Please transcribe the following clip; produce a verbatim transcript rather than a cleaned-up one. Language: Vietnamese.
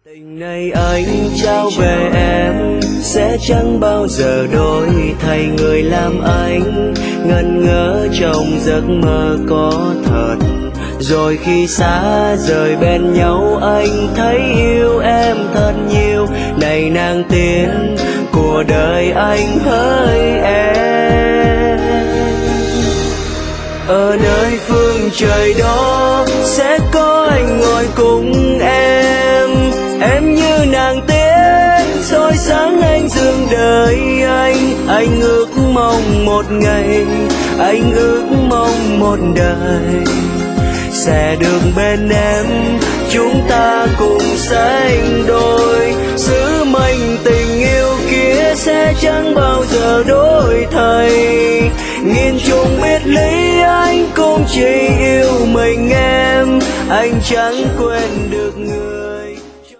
Tình này anh trao về em sẽ chẳng bao giờ đổi thay, người làm anh ngẩn ngơ trong giấc mơ có thật. Rồi khi xa rời bên nhau anh thấy yêu em thật nhiều. Này nàng tiên của đời anh hỡi em, ở nơi phương trời đó sẽ có anh ngồi cùng em. Em như nàng tiên soi sáng anh dương đời anh. Anh ước mong một ngày, anh ước mong một đời sẽ được bên em, chúng ta cùng sánh đôi. Sứ mệnh tình yêu kia sẽ chẳng bao giờ đổi thay. Nghìn trùng biệt ly anh cũng chỉ yêu mình em, anh chẳng quên được người.